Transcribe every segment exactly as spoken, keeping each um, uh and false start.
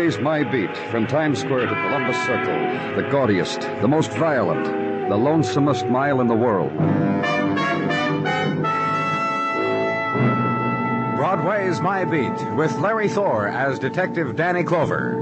Broadway's My Beat, from Times Square to Columbus Circle, the gaudiest, the most violent, the lonesomest mile in the world. Broadway's My Beat, with Larry Thor as Detective Danny Clover.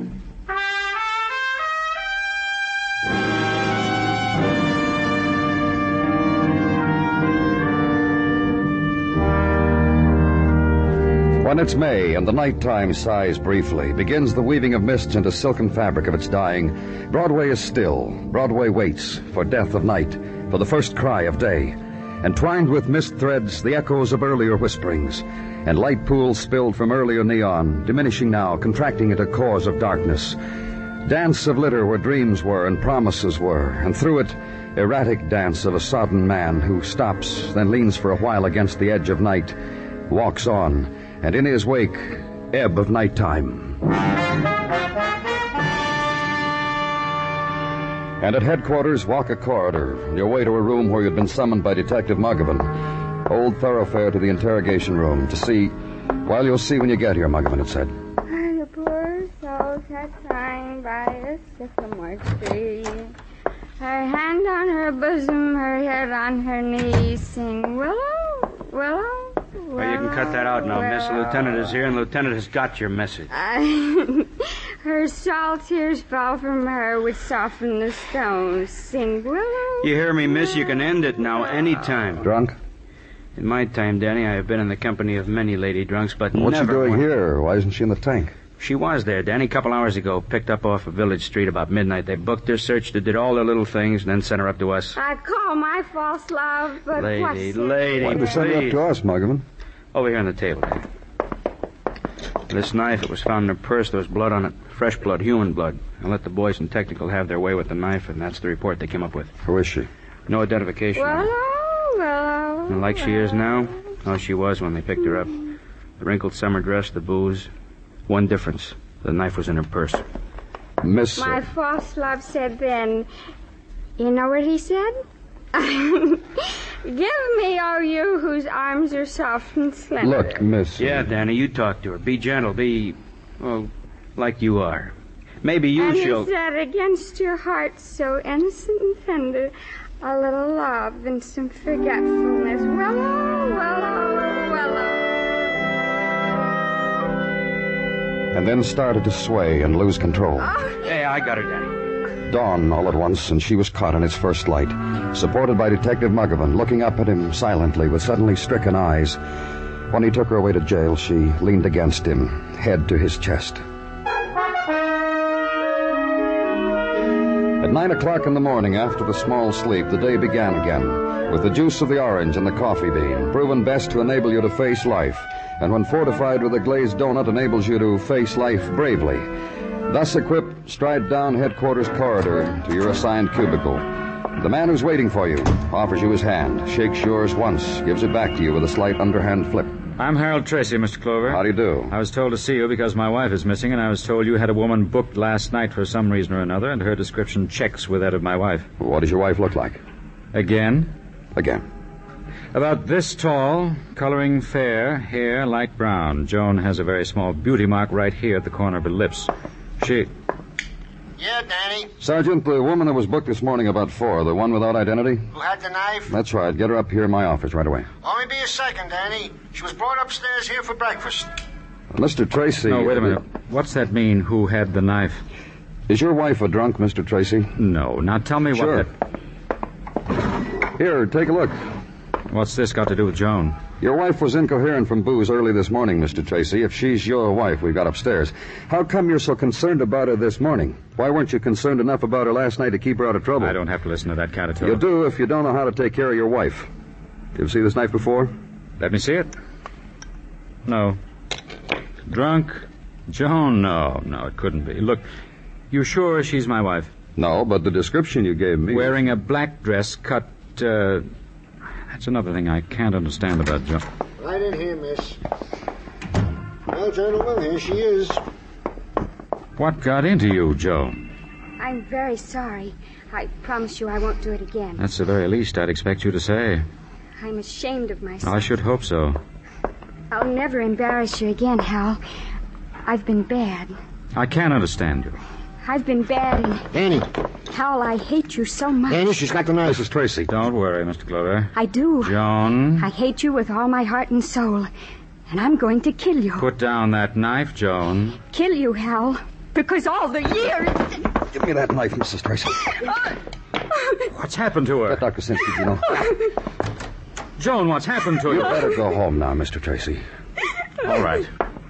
When it's May and the nighttime sighs briefly, begins the weaving of mists into silken fabric of its dying, Broadway is still. Broadway waits for death of night, for the first cry of day. Entwined with mist threads, the echoes of earlier whisperings, and light pools spilled from earlier neon, diminishing now, contracting into cores of darkness. Dance of litter where dreams were and promises were, and through it, erratic dance of a sodden man who stops, then leans for a while against the edge of night, walks on, and in his wake, ebb of nighttime. And at headquarters, walk a corridor, your way to a room where you'd been summoned by Detective Muggavan. Old thoroughfare to the interrogation room to see... Well, you'll see when you get here, Muggavan had said. The poor soul sat crying by a sycamore tree. Her hand on her bosom, her head on her knee, sing willow, willow. Well, you can cut that out now, Miss. The lieutenant is here, and the lieutenant has got your message. I, her salt tears fall from her, which soften the stones. Sing willow. You hear me, Miss? You can end it now, any time. Drunk? In my time, Danny, I have been in the company of many lady drunks, but What's never... she doing one... here? Why isn't she in the tank? She was there, Danny, a couple hours ago. Picked up off a village street about midnight. They booked her, searched her, did all their little things, and then sent her up to us. I call my false love, but Lady, what's lady, Why did they send her up please. to us, Muggavan? Over here on the table. This knife, it was found in her purse. There was blood on it. Fresh blood, human blood. I let the boys in technical have their way with the knife, and that's the report they came up with. Who is she? No identification. Willow, willow. And like she is now, how she was when they picked her up. The wrinkled summer dress, the booze. One difference. The knife was in her purse. Miss... My false love said then, you know what he said? Give me, all you whose arms are soft and slender. Look, Miss... Yeah, Danny, you talk to her. Be gentle. Be, well, like you are. Maybe you and shall... he said, against your heart so innocent and tender, a little love and some forgetfulness. Willow, willow, willow. And then started to sway and lose control. Oh. Hey, I got her, Danny. Dawn all at once, and she was caught in its first light, supported by Detective Muggavan, looking up at him silently with suddenly stricken eyes. When he took her away to jail, she leaned against him, head to his chest. At nine o'clock in the morning, after the small sleep, the day began again, with the juice of the orange and the coffee bean, proven best to enable you to face life, and when fortified with a glazed donut, enables you to face life bravely. Thus equipped, stride down headquarters corridor to your assigned cubicle. The man who's waiting for you offers you his hand, shakes yours once, gives it back to you with a slight underhand flip. I'm Harold Tracy, Mister Clover. How do you do? I was told to see you because my wife is missing, and I was told you had a woman booked last night for some reason or another, and her description checks with that of my wife. What does your wife look like? Again? Again. About this tall, coloring fair, hair light brown. Joan has a very small beauty mark right here at the corner of her lips. She... Yeah, Danny. Sergeant, the woman that was booked this morning about four, the one without identity? Who had the knife? That's right. Get her up here in my office right away. Only be a second, Danny. She was brought upstairs here for breakfast. Mister Tracy... No, wait a minute. What's that mean, who had the knife? Is your wife a drunk, Mister Tracy? No. Now tell me Sure. what that... Here, take a look. What's this got to do with Joan? Your wife was incoherent from booze early this morning, Mister Tracy. If she's your wife, we've got upstairs. How come you're so concerned about her this morning? Why weren't you concerned enough about her last night to keep her out of trouble? I don't have to listen to that kind of talk. You do if you don't know how to take care of your wife. You ever see this knife before? Let me see it. No. Drunk? Joan? No, no, it couldn't be. Look, you sure she's my wife? No, but the description you gave me... Wearing a black dress cut, uh... That's another thing I can't understand about Joan. Right in here, miss. Well, gentlemen, here she is. What got into you, Joan? I'm very sorry. I promise you I won't do it again. That's the very least I'd expect you to say. I'm ashamed of myself. I should hope so. I'll never embarrass you again, Hal. I've been bad. I can't understand you. I've been bad, and Danny. Hal, I hate you so much. Danny, she's got the knife. Missus Tracy. Don't worry, Mister Clover. I do. Joan. I hate you with all my heart and soul, and I'm going to kill you. Put down that knife, Joan. Kill you, Hal, because all the years... Give me that knife, Missus Tracy. What's happened to her? That Doctor Sinsky, you know. Joan, what's happened to You you? better go home now, Mister Tracy. All right.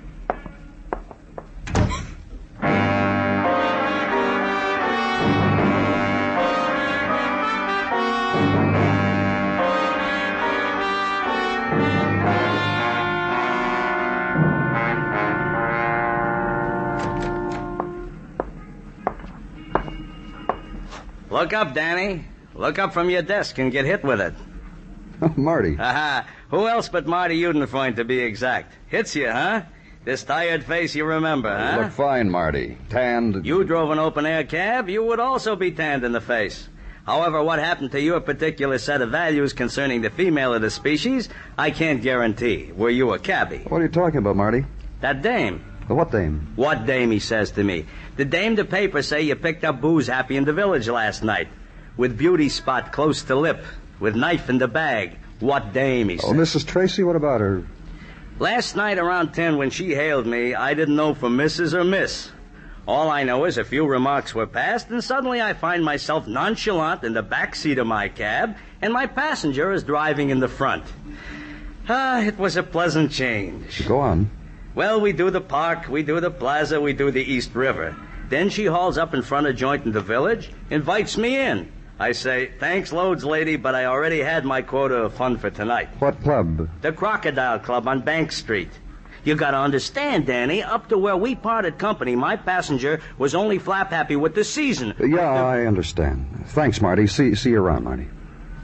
Look up, Danny. Look up from your desk and get hit with it. Oh, Marty. Aha. Who else but Marty Udenfreund, to be exact? Hits you, huh? This tired face you remember, You huh? look fine, Marty. Tanned. You drove an open-air cab, you would also be tanned in the face. However, what happened to your particular set of values concerning the female of the species, I can't guarantee. Were you a cabbie? What are you talking about, Marty? That dame. The what dame? What dame, he says to me. The dame the papers say you picked up booze happy in the village last night. With beauty spot close to lip. With knife in the bag. What dame, he says. Oh, Missus Tracy, what about her? Last night around ten when she hailed me, I didn't know for Missus or Miss. All I know is a few remarks were passed, and suddenly I find myself nonchalant in the back seat of my cab, and my passenger is driving in the front. Ah, it was a pleasant change. Go on. Well, we do the park, we do the plaza, we do the East River. Then she hauls up in front of a joint in the village, invites me in. I say, thanks loads, lady, but I already had my quota of fun for tonight. What club? The Crocodile Club on Bank Street. You gotta understand, Danny, up to where we parted company, my passenger was only flap happy with the season. Yeah, I understand. Thanks, Marty. See, see you around, Marty.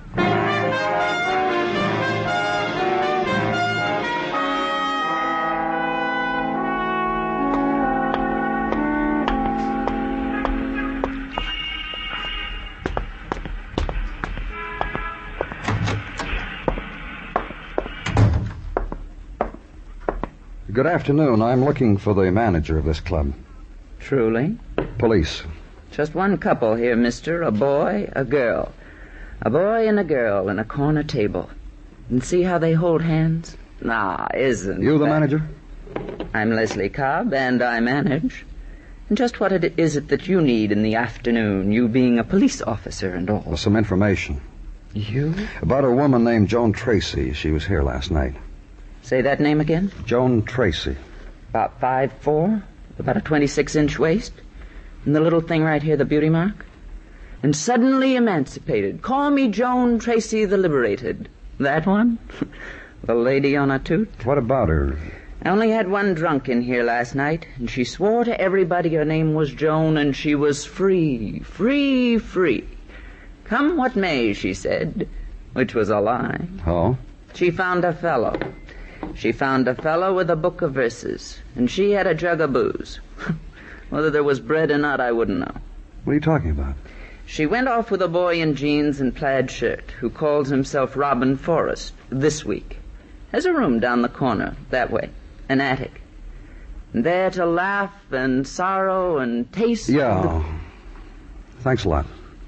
Good afternoon. I'm looking for the manager of this club. Truly? Police. Just one couple here, mister. A boy, a girl. A boy and a girl in a corner table. And see how they hold hands? Ah, isn't You the that... manager? I'm Leslie Cobb, and I manage. And just what it is it that you need in the afternoon, you being a police officer and all? Well, some information. You? About a woman named Joan Tracy. She was here last night. Say that name again? Joan Tracy. About five four, about a twenty-six inch waist, and the little thing right here, the beauty mark. And suddenly emancipated. Call me Joan Tracy the Liberated. That one? The lady on a toot? What about her? I only had one drunk in here last night, and she swore to everybody her name was Joan, and she was free, free, free. Come what may, she said, which was a lie. Oh? She found a fellow. She found a fellow with a book of verses, and she had a jug of booze. Whether there was bread or not, I wouldn't know. What are you talking about? She went off with a boy in jeans and plaid shirt who calls himself Robin Forrest this week. Has a room down the corner, that way, an attic. And there to laugh and sorrow and taste... Yeah. The... Thanks a lot.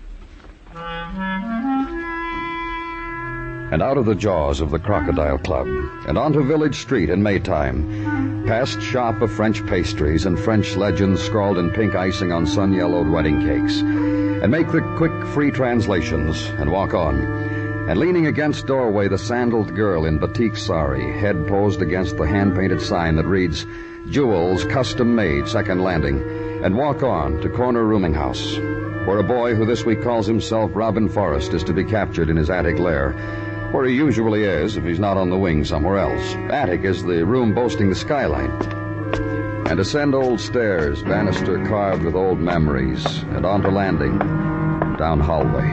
And out of the jaws of the Crocodile Club, and onto Village Street in Maytime, past shop of French pastries and French legends scrawled in pink icing on sun-yellowed wedding cakes, and make the quick, free translations, and walk on. And leaning against doorway, the sandaled girl in batik sari, head posed against the hand-painted sign that reads, Jewels, Custom Made, Second Landing, and walk on to Corner Rooming House, where a boy who this week calls himself Robin Forrest is to be captured in his attic lair, where he usually is if he's not on the wing somewhere else. Attic is the room boasting the skylight. And ascend old stairs, banister carved with old memories, and onto landing, down hallway.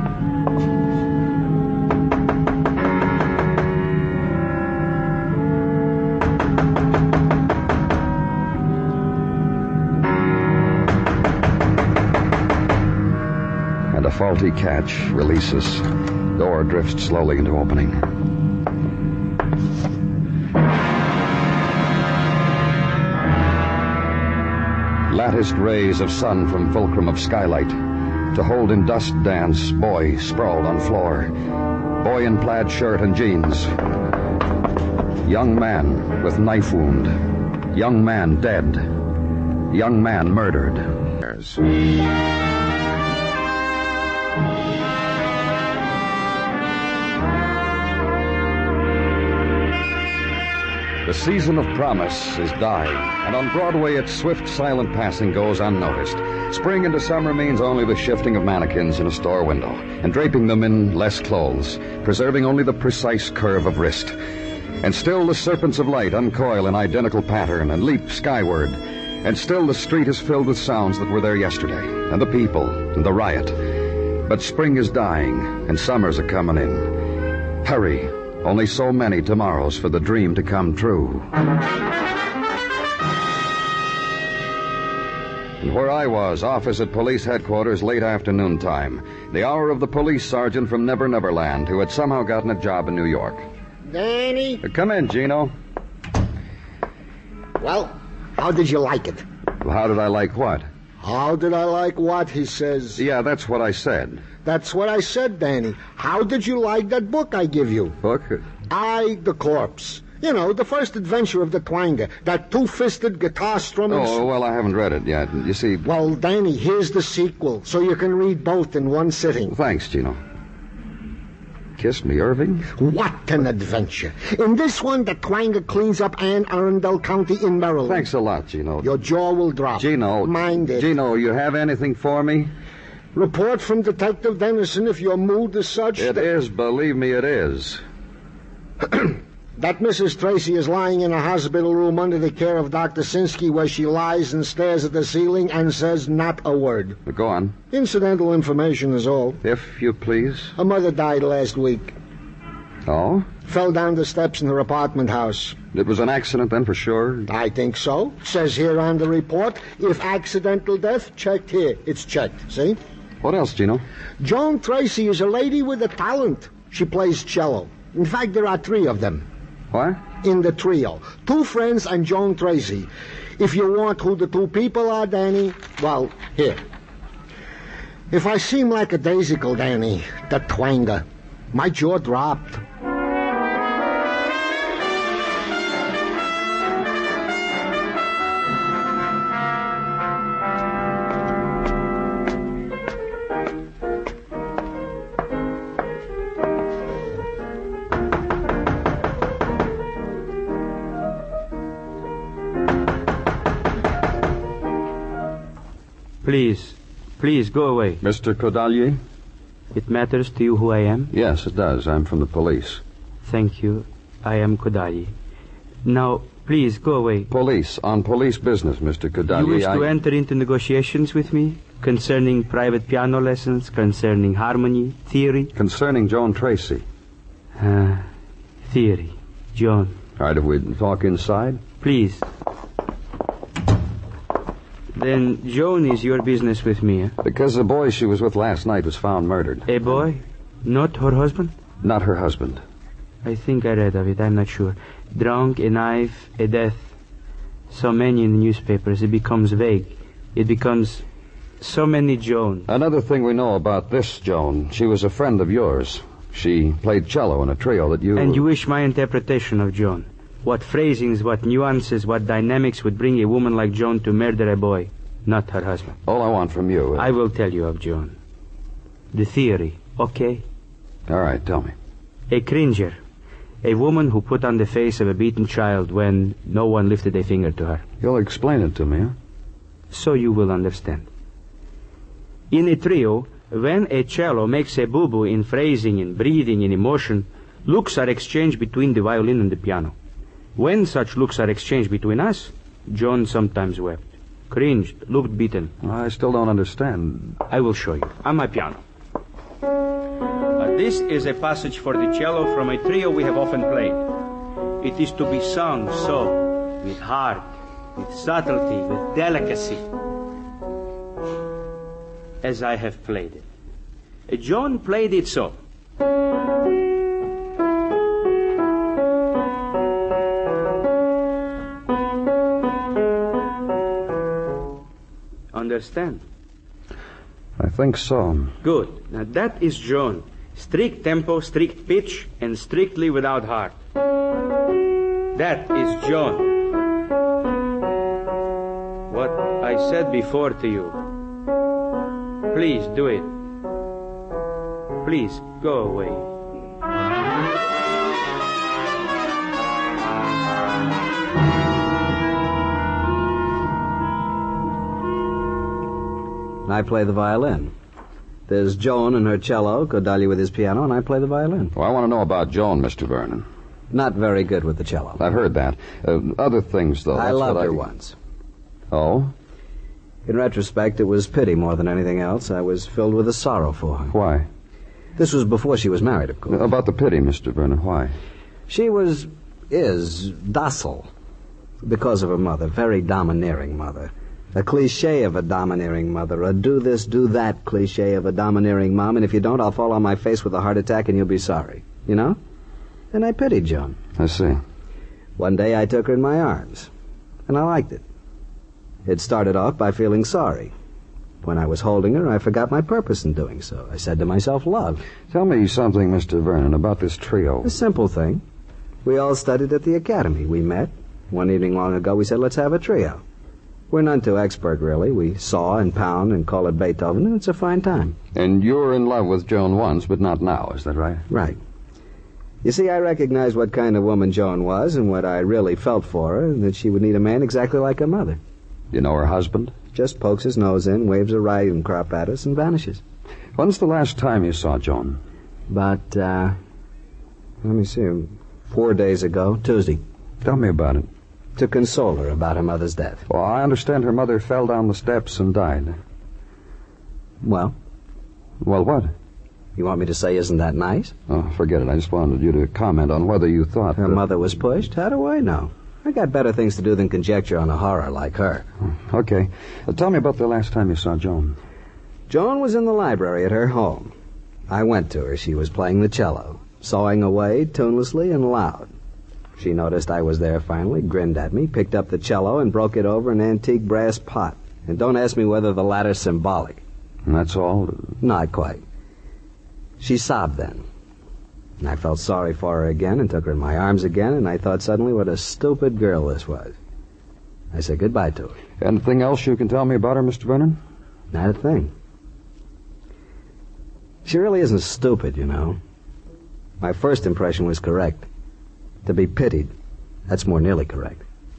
And a faulty catch releases. Door drifts slowly into opening. latticed rays of sun from fulcrum of skylight. To hold in dust dance, boy sprawled on floor. Boy in plaid shirt and jeans. Young man with knife wound. Young man dead. Young man murdered. The season of promise is dying, and on Broadway its swift, silent passing goes unnoticed. Spring into summer means only the shifting of mannequins in a store window, and draping them in less clothes, preserving only the precise curve of wrist. And still the serpents of light uncoil in identical pattern and leap skyward, and still the street is filled with sounds that were there yesterday, and the people, and the riot. But spring is dying, and summers are coming in. Hurry. Only so many tomorrows for the dream to come true. And where I was, office at police headquarters, late afternoon time. The hour of the police sergeant from Never Never Land, who had somehow gotten a job in New York. Danny? Uh, come in, Gino. Well, how did you like it? Well, how did I like what? How did I like what, he says. Yeah, that's what I said. That's what I said, Danny. How did you like that book I give you? Book? I, the Corpse. You know, the first adventure of the Twanger. That two-fisted guitar strumming... Oh, well, I haven't read it yet. You see... Well, Danny, here's the sequel, so you can read both in one sitting. Thanks, Gino. Kiss me, Irving? What an adventure. In this one, the Twanger cleans up Anne Arundel County in Maryland. Thanks a lot, Gino. Your jaw will drop. Gino. Mind it. Gino, you have anything for me? Report from Detective Dennison if your mood is such... It that... is, believe me, it is. That Missus Tracy is lying in a hospital room under the care of Doctor Sinsky, where she lies and stares at the ceiling and says not a word. Go on. Incidental information is all. If you please. Her mother died last week. Oh? Fell down the steps in her apartment house. It was an accident then, for sure? I think so. Says here on the report, if accidental death, checked here. It's checked, see? What else, Gino? Joan Tracy is a lady with a talent. She plays cello. In fact, there are three of them. What? In the trio. Two friends and Joan Tracy. If you want who the two people are, Danny, well, here. If I seem like a daisical, Danny, the Twanger, my jaw dropped. Please, please go away. Mister Kodalier? It matters to you who I am? Yes, it does. I'm from the police. Thank you. I am Kodalier. Now, please go away. Police. On police business, Mister Kodalier. You wish I... to enter into negotiations with me? Concerning private piano lessons, concerning harmony, theory? Concerning Joan Tracy. Uh, theory. Joan. All right, if we talk inside? Please. Then Joan is your business with me, eh? Because the boy she was with last night was found murdered. A boy? Not her husband? Not her husband. I think I read of it. I'm not sure. Drunk, a knife, a death. So many in the newspapers. It becomes vague. It becomes so many Joan. Another thing we know about this Joan, she was a friend of yours. She played cello in a trio that you... And you wish my interpretation of Joan. What phrasings, what nuances, what dynamics would bring a woman like Joan to murder a boy, not her husband. All I want from you... Is... I will tell you of Joan. The theory, okay? All right, tell me. A cringer. A woman who put on the face of a beaten child when no one lifted a finger to her. You'll explain it to me, huh? So you will understand. In a trio, when a cello makes a boo-boo in phrasing, in breathing, in emotion, looks are exchanged between the violin and the piano. When such looks are exchanged between us, Joan sometimes wept, cringed, looked beaten. I still don't understand. I will show you. On my piano. Uh, this is a passage for the cello from a trio we have often played. It is to be sung so, with heart, with subtlety, with delicacy, as I have played it. Uh, Joan played it so. understand? I think so. Good. Now that is Joan. Strict tempo, strict pitch, and strictly without heart. That is Joan. What I said before to you. Please do it. Please go away. I play the violin. There's Joan and her cello, Kodaly with his piano, and I play the violin. Well, I want to know about Joan, Mister Vernon. Not very good with the cello. I've heard that. Uh, other things, though. I that's loved what her I... once. Oh? In retrospect, it was pity more than anything else. I was filled with a sorrow for her. Why? This was before she was married, of course. About the pity, Mister Vernon. Why? She was, is, docile. Because of her mother. Very domineering mother. A cliche of a domineering mother. A do-this, do-that cliche of a domineering mom. And if you don't, I'll fall on my face with a heart attack and you'll be sorry. You know? And I pitied Joan. I see. One day I took her in my arms. And I liked it. It started off by feeling sorry. When I was holding her, I forgot my purpose in doing so. I said to myself, love. Tell me something, Mister Vernon, about this trio. A simple thing. We all studied at the academy. We met. One evening long ago, we said, let's have a trio. We're none too expert, really. We saw and pound and call it Beethoven, and it's a fine time. And you were in love with Joan once, but not now, is that right? Right. You see, I recognized what kind of woman Joan was and what I really felt for her, and that she would need a man exactly like her mother. You know her husband? Just pokes his nose in, waves a riding crop at us, and vanishes. When's the last time you saw Joan? About, uh, let me see, four days ago, Tuesday. Tell me about it. To console her about her mother's death. Well, I understand her mother fell down the steps and died. Well? Well, what? You want me to say, isn't that nice? Oh, forget it. I just wanted you to comment on whether you thought... Her that... mother was pushed? How do I know? I got better things to do than conjecture on a horror like her. Okay. Uh, tell me about the last time you saw Joan. Joan was in the library at her home. I went to her. She was playing the cello, sawing away tunelessly and loud. She noticed I was there finally, grinned at me, picked up the cello, and broke it over an antique brass pot. And don't ask me whether the latter's symbolic. And that's all? Not quite. She sobbed then. And I felt sorry for her again and took her in my arms again, and I thought suddenly what a stupid girl this was. I said goodbye to her. Anything else you can tell me about her, Mister Vernon? Not a thing. She really isn't stupid, you know. My first impression was correct. To be pitied, that's more nearly correct.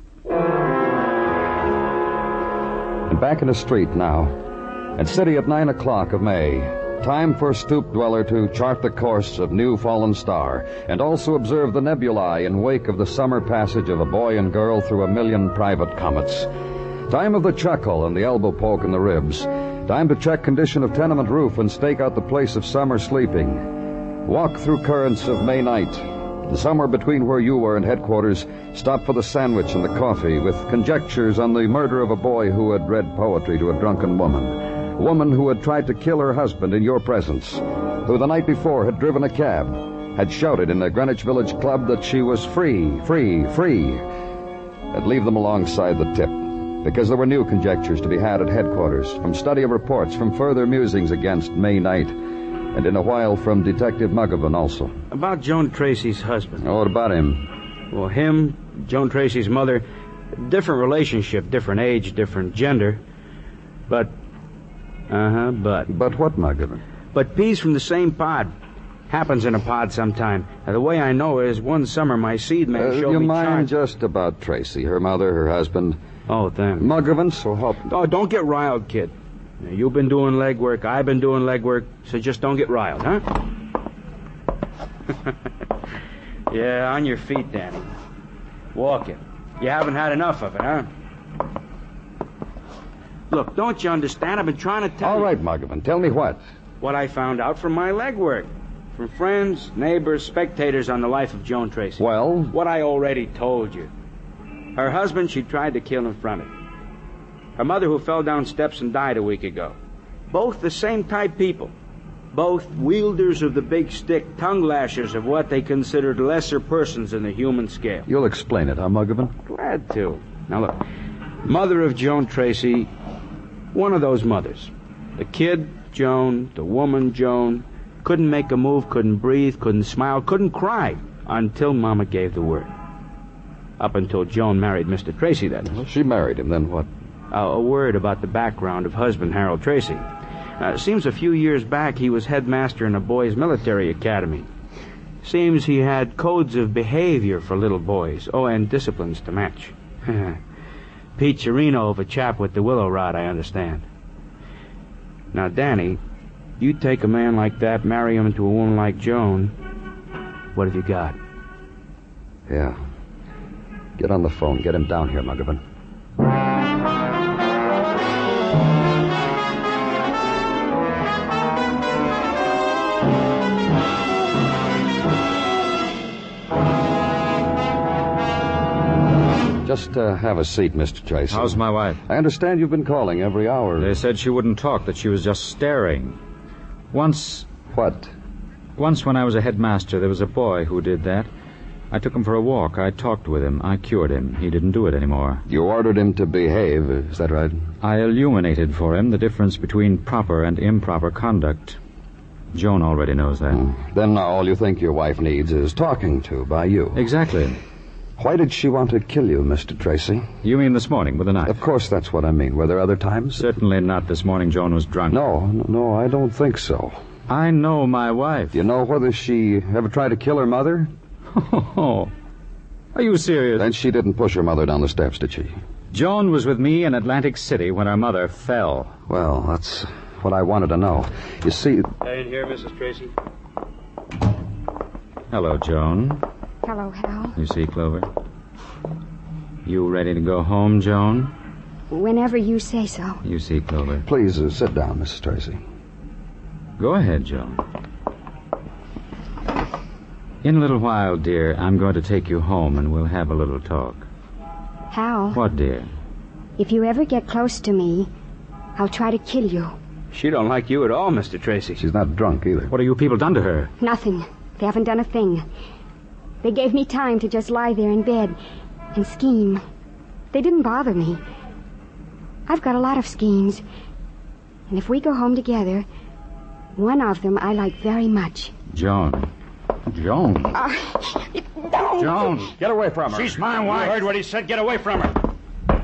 And back in the street now. At city at nine o'clock of May. Time for stoop dweller to chart the course of new fallen star, and also observe the nebulae in wake of the summer passage of a boy and girl through a million private comets. Time of the chuckle and the elbow poke in the ribs. Time to check condition of tenement roof and stake out the place of summer sleeping. Walk through currents of May night. And somewhere between where you were and headquarters, stop for the sandwich and the coffee, with conjectures on the murder of a boy who had read poetry to a drunken woman. A woman who had tried to kill her husband in your presence, who the night before had driven a cab, had shouted in the Greenwich Village Club that she was free, free, free. And leave them alongside the tip, because there were new conjectures to be had at headquarters, from study of reports, from further musings against May night, and in a while from Detective Muggavan also. About Joan Tracy's husband. Oh, what about him? Well, him, Joan Tracy's mother, different relationship, different age, different gender. But, uh-huh, but. But what, Muggavan? But peas from the same pod. Happens in a pod sometime. Now, the way I know is one summer my seed man Uh, showed you me mind charts. just about Tracy, her mother, her husband? Oh, thanks. Muggavan, so help. Oh, don't get riled, kid. Now, you've been doing legwork, I've been doing legwork, so just don't get riled, huh? Yeah, on your feet, Danny. Walk it. You haven't had enough of it, huh? Look, don't you understand? I've been trying to tell All you... right, Muggavan, tell me what. What I found out from my legwork. From friends, neighbors, spectators on the life of Joan Tracy. Well? What I already told you. Her husband she tried to kill in front of. Her mother who fell down steps and died a week ago. Both the same type people. Both wielders of the big stick, tongue lashers of what they considered lesser persons in the human scale. You'll explain it, huh, Muggavan? Glad to. Now look, mother of Joan Tracy, One of those mothers. The kid, Joan, the woman, Joan, couldn't make a move, couldn't breathe, couldn't smile, couldn't cry until Mama gave the word. Up until Joan married Mister Tracy, that is. Well, she married him, then what? Uh, a word about the background of husband Harold Tracy. Uh, seems a few years back he was headmaster in a boys' military academy. Seems he had codes of behavior for little boys. Oh, and disciplines to match. Pete Chirino of a chap with the willow rod, I understand. Now, Danny, you take a man like that, marry him to a woman like Joan, what have you got? Yeah. Get on the phone. Get him down here, Muggavan. Just uh, have a seat, Mister Tracy. How's my wife? I understand you've been calling every hour. They said she wouldn't talk, that she was just staring. Once... What? Once when I was a headmaster, there was a boy who did that. I took him for a walk. I talked with him. I cured him. He didn't do it anymore. You ordered him to behave, is that right? I illuminated for him the difference between proper and improper conduct. Joan already knows that. Mm. Then all you think your wife needs is talking to by you. Exactly. Why did she want to kill you, Mister Tracy? You mean this morning with a knife? Of course that's what I mean. Were there other times? Certainly not this morning. Joan was drunk. No, no, I don't think so. I know my wife. Do you know whether she ever tried to kill her mother? Oh, are you serious? Then she didn't push her mother down the steps, did she? Joan was with me in Atlantic City when her mother fell. Well, that's what I wanted to know. You see... Are you here, Missus Tracy? Hello, Joan. Hello, Hal. You see, Clover? You ready to go home, Joan? Whenever you say so. You see, Clover. Please uh, sit down, Missus Tracy. Go ahead, Joan. In a little while, dear, I'm going to take you home and we'll have a little talk. Hal. What, dear? If you ever get close to me, I'll try to kill you. She don't like you at all, Mister Tracy. She's not drunk either. What have you people done to her? Nothing. They haven't done a thing. They gave me time to just lie there in bed and scheme. They didn't bother me. I've got a lot of schemes. And if we go home together, one of them I like very much. Joan. Joan. Uh, don't. Joan. Get away from her. She's my wife. You heard what he said. Get away from her.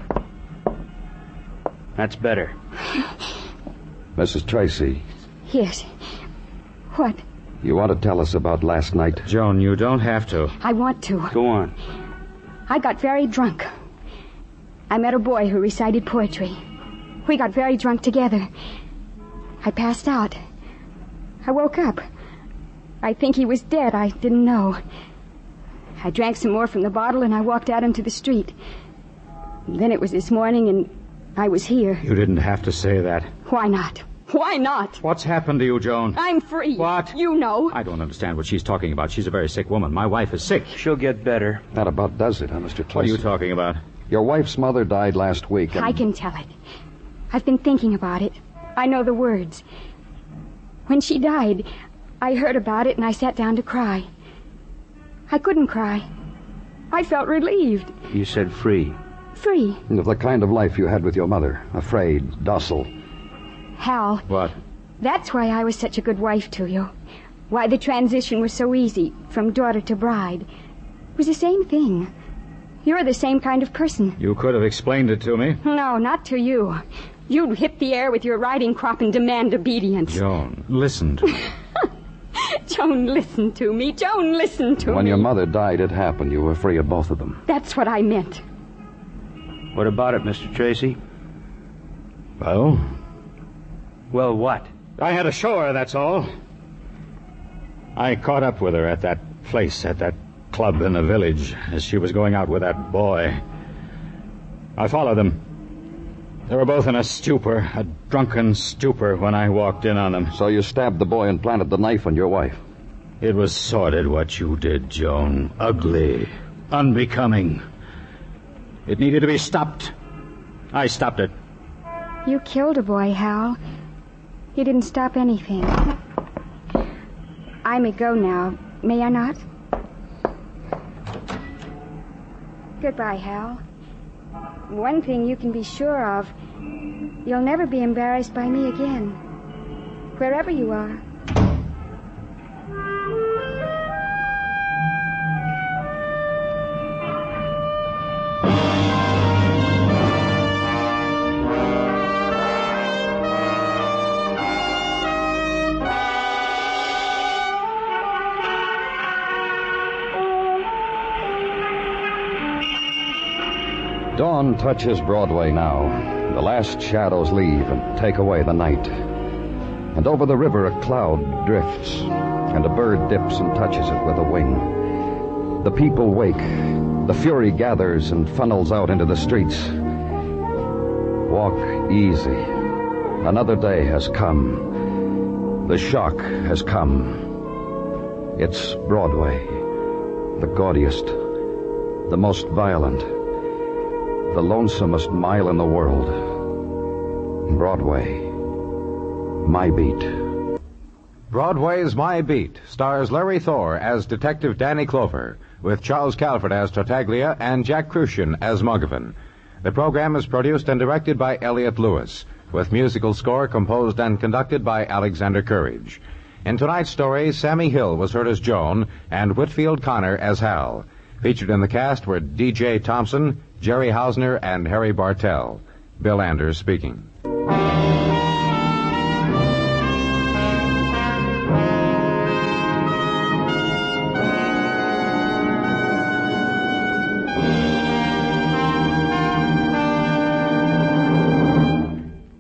That's better. Missus Tracy. Yes. What? You want to tell us about last night? Joan, you don't have to. I want to. Go on. I got very drunk. I met a boy who recited poetry. We got very drunk together. I passed out. I woke up. I think he was dead. I didn't know. I drank some more from the bottle and I walked out into the street. Then it was this morning and I was here. You didn't have to say that. Why not? Why not? What's happened to you, Joan? I'm free. What? You know. I don't understand what she's talking about. She's a very sick woman. My wife is sick. She'll get better. That about does it, huh, Mister Tracy? What are you talking about? Your wife's mother died last week. And... I can tell it. I've been thinking about it. I know the words. When she died, I heard about it and I sat down to cry. I couldn't cry. I felt relieved. You said free. Free. Of the kind of life you had with your mother. Afraid, docile. Hal. What? That's why I was such a good wife to you. Why the transition was so easy, from daughter to bride. It was the same thing. You're the same kind of person. You could have explained it to me. No, not to you. You'd hit the air with your riding crop and demand obedience. Joan, listen to me. Joan, listen to me. Joan, listen to when me. When your mother died, it happened. You were free of both of them. That's what I meant. What about it, Mister Tracy? Well? Well, what? I had to show her, that's all. I caught up with her at that place, at that club in the village, as she was going out with that boy. I followed them. They were both in a stupor, a drunken stupor, when I walked in on them. So you stabbed the boy and planted the knife on your wife? It was sordid what you did, Joan. Ugly. Unbecoming. It needed to be stopped. I stopped it. You killed a boy, Hal. You didn't stop anything. I may go now, may I not? Goodbye, Hal. One thing you can be sure of, you'll never be embarrassed by me again, wherever you are. Dawn touches Broadway now. The last shadows leave and take away the night. And over the river a cloud drifts, and a bird dips and touches it with a wing. The people wake. The fury gathers and funnels out into the streets. Walk easy. Another day has come. The shock has come. It's Broadway, the gaudiest, the most violent, the lonesomest mile in the world. Broadway, my beat. Broadway's My Beat stars Larry Thor as Detective Danny Clover, with Charles Calvert as Tartaglia and Jack Crucian as Muggavan. The program is produced and directed by Elliott Lewis, with musical score composed and conducted by Alexander Courage. In tonight's story, Sammy Hill was heard as Joan and Whitfield Connor as Hal. Featured in the cast were D J Thompson, Jerry Hausner, and Harry Bartell. Bill Anders speaking.